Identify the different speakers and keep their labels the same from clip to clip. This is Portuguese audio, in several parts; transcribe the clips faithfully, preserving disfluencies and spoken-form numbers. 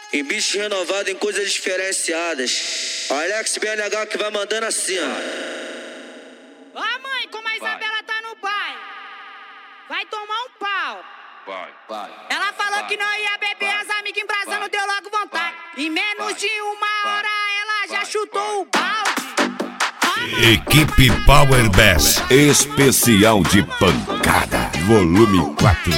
Speaker 1: Em bicho renovado, em coisas diferenciadas. Alex B N H que vai mandando assim, ó.
Speaker 2: Ó mãe, como a Isabela tá no baile, vai tomar um pau.
Speaker 3: Vai, vai.
Speaker 2: Ela falou
Speaker 3: vai,
Speaker 2: que não ia beber,
Speaker 3: vai,
Speaker 2: as amigas embrasando,
Speaker 3: vai,
Speaker 2: deu logo vontade.
Speaker 3: vai,
Speaker 2: Em menos
Speaker 3: vai,
Speaker 2: de uma
Speaker 3: vai,
Speaker 2: hora ela já
Speaker 3: vai,
Speaker 2: chutou
Speaker 3: vai.
Speaker 2: o balde. Ó, mãe,
Speaker 4: Equipe Power Bass, especial de pancada, volume quatro.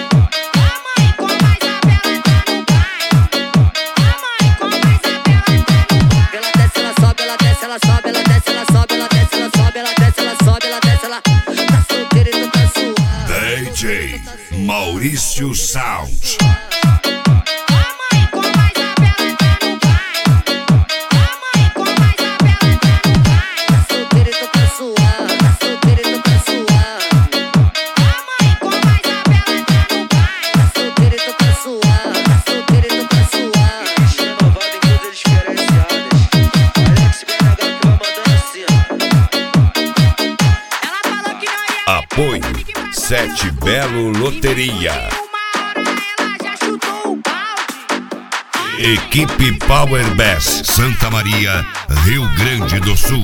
Speaker 4: D J Maurício Sound. Apoio Sete Belo Loteria. Equipe Power Bass, Santa Maria, Rio Grande do Sul.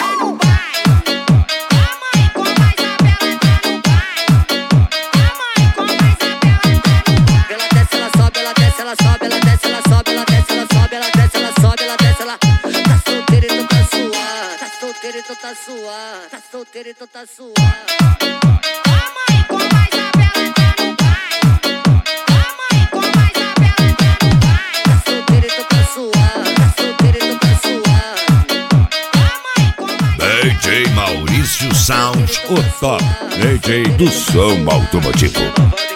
Speaker 5: Tá suave, tá solteiro, então tá suave.
Speaker 2: ó mãe, como a Isabela tá no baile. Ó mãe, como a Isabela tá no baile.
Speaker 5: Tá solteiro, então tá suave, tá solteiro, então tá suave.
Speaker 2: Ó mãe, como a
Speaker 4: D J Maurício Sound, o top D J do som automotivo.